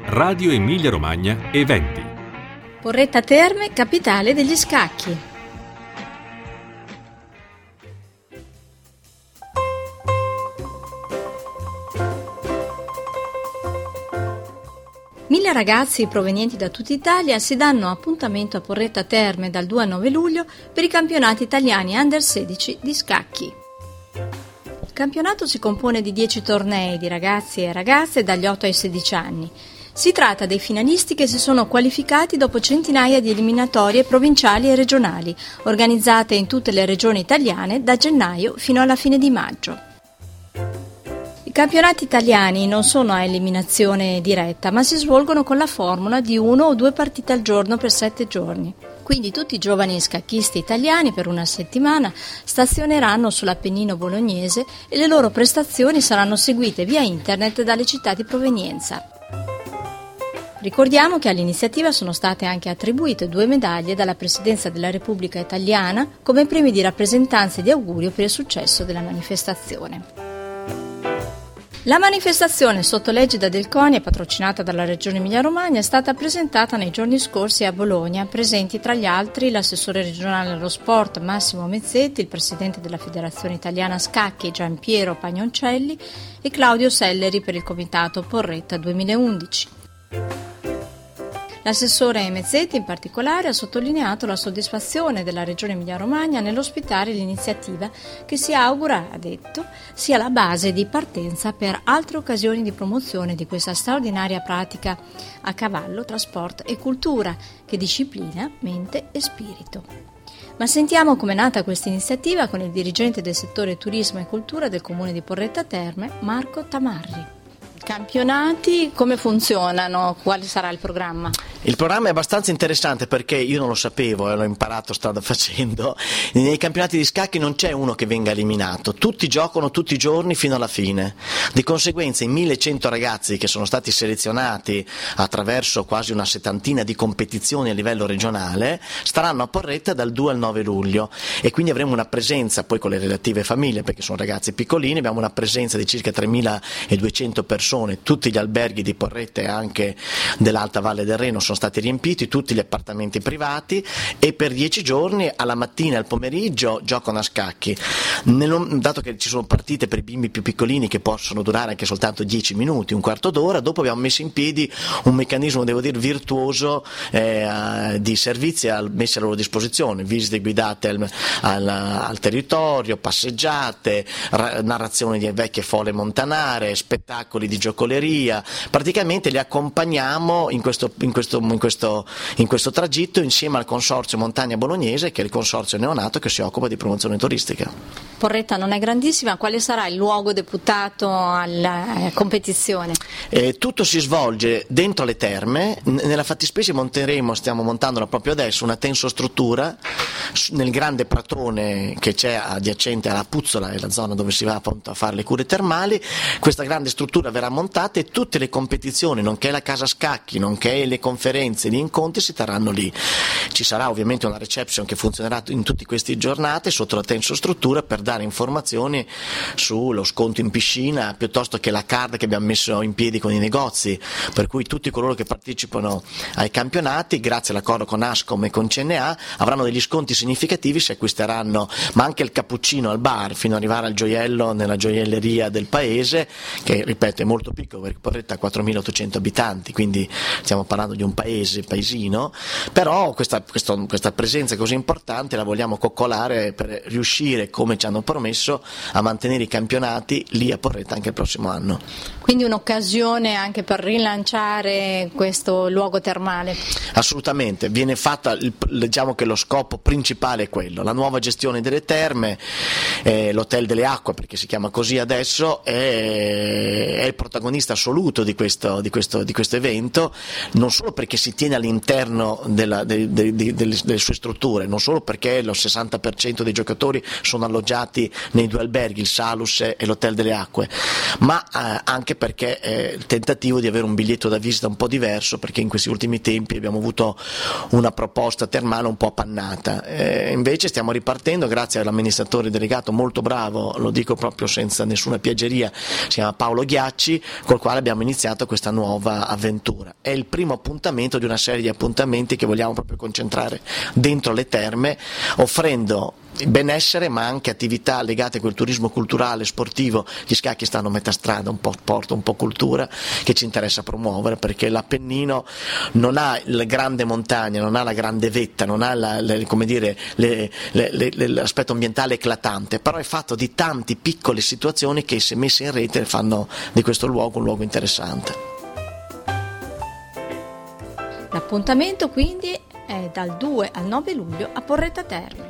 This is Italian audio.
Radio Emilia Romagna Eventi. Porretta Terme, capitale degli scacchi. Mille ragazzi provenienti da tutta Italia si danno appuntamento a Porretta Terme dal 2 al 9 luglio per i campionati italiani Under 16 di scacchi. Il campionato si compone di 10 tornei di ragazzi e ragazze dagli 8 ai 16 anni. Si tratta dei finalisti che si sono qualificati dopo centinaia di eliminatorie provinciali e regionali, organizzate in tutte le regioni italiane da gennaio fino alla fine di maggio. I campionati italiani non sono a eliminazione diretta, ma si svolgono con la formula di 1 o 2 partite al giorno per 7 giorni. Quindi tutti i giovani scacchisti italiani per una settimana stazioneranno sull'Appennino bolognese e le loro prestazioni saranno seguite via internet dalle città di provenienza. Ricordiamo che all'iniziativa sono state anche attribuite 2 medaglie dalla Presidenza della Repubblica Italiana come premi di rappresentanza e di augurio per il successo della manifestazione. La manifestazione sotto l'egida del CONI e patrocinata dalla Regione Emilia-Romagna è stata presentata nei giorni scorsi a Bologna, presenti tra gli altri l'assessore regionale allo sport Massimo Mezzetti, il presidente della Federazione Italiana Scacchi Giampiero Pagnoncelli e Claudio Selleri per il comitato Porretta 2011. L'assessore Mezzetti in particolare ha sottolineato la soddisfazione della Regione Emilia-Romagna nell'ospitare l'iniziativa che si augura, ha detto, sia la base di partenza per altre occasioni di promozione di questa straordinaria pratica a cavallo tra sport e cultura che disciplina mente e spirito. Ma sentiamo com'è nata questa iniziativa con il dirigente del settore turismo e cultura del comune di Porretta Terme, Marco Tamarri. Campionati, come funzionano? Quale sarà il programma? Il programma è abbastanza interessante perché io non lo sapevo e l'ho imparato strada facendo. Nei campionati di scacchi non c'è uno che venga eliminato, tutti giocano tutti i giorni fino alla fine. Di conseguenza i 1100 ragazzi che sono stati selezionati attraverso quasi una settantina di competizioni a livello regionale staranno a Porretta dal 2 al 9 luglio e quindi avremo una presenza poi con le relative famiglie perché sono ragazzi piccolini, abbiamo una presenza di circa 3200 persone. Tutti gli alberghi di Porretta e anche dell'Alta Valle del Reno sono stati riempiti, tutti gli appartamenti privati e per 10 giorni alla mattina e al pomeriggio giocano a scacchi. Dato che ci sono partite per i bimbi più piccolini che possono durare anche soltanto 10 minuti, un quarto d'ora, dopo abbiamo messo in piedi un meccanismo, devo dire, virtuoso di servizi messi a loro disposizione, visite guidate al territorio, passeggiate, narrazioni di vecchie fole montanare, spettacoli di giocoleria, praticamente li accompagniamo in questo tragitto insieme al Consorzio Montagna Bolognese, che è il consorzio neonato che si occupa di promozione turistica. Porretta non è grandissima, quale sarà il luogo deputato alla competizione? Tutto si svolge dentro le terme, nella fattispecie stiamo montandola proprio adesso, una tensostruttura nel grande pratone che c'è adiacente alla Puzzola, è la zona dove si va appunto a fare le cure termali. Questa grande struttura verrà montata e tutte le competizioni, nonché la casa scacchi, nonché le conferenze, gli incontri si terranno lì. Ci sarà ovviamente una reception che funzionerà in tutte queste giornate sotto la tensostruttura per dare informazioni sullo sconto in piscina piuttosto che la card che abbiamo messo in piedi con i negozi, per cui tutti coloro che partecipano ai campionati, grazie all'accordo con Ascom e con CNA, avranno degli sconti significativi se acquisteranno, ma anche il cappuccino al bar fino ad arrivare al gioiello nella gioielleria del paese, che ripeto è molto piccolo perché Porretta ha 4.800 abitanti, quindi stiamo parlando di un paesino, però questa presenza così importante la vogliamo coccolare per riuscire, come ci hanno promesso, a mantenere i campionati lì a Porretta anche il prossimo anno. Quindi un'occasione anche per rilanciare questo luogo termale? Assolutamente, viene fatta, diciamo che lo scopo principale è quello, la nuova gestione delle terme, l'Hotel delle Acque, perché si chiama così adesso, è il protagonista assoluto di questo evento, non solo perché si tiene all'interno delle sue strutture, non solo perché lo 60% dei giocatori sono alloggiati nei 2 alberghi, il Salus e l'Hotel delle Acque, ma anche perché è il tentativo di avere un biglietto da visita un po' diverso, perché in questi ultimi tempi abbiamo avuto una proposta termale un po' appannata. Invece stiamo ripartendo grazie all'amministratore delegato molto bravo, lo dico proprio senza nessuna piaggeria, si chiama Paolo Ghiacci, Scacci, col quale abbiamo iniziato questa nuova avventura. È il primo appuntamento di una serie di appuntamenti che vogliamo proprio concentrare dentro le terme, offrendo benessere ma anche attività legate a quel turismo culturale, sportivo. Gli scacchi stanno a metà strada, un po' sport, un po' cultura, che ci interessa promuovere, perché l'Appennino non ha la grande montagna, non ha la grande vetta, non ha l'aspetto ambientale eclatante, però è fatto di tante piccole situazioni che, se messe in rete, fanno di questo luogo un luogo interessante. L'appuntamento quindi è dal 2 al 9 luglio a Porretta Terme.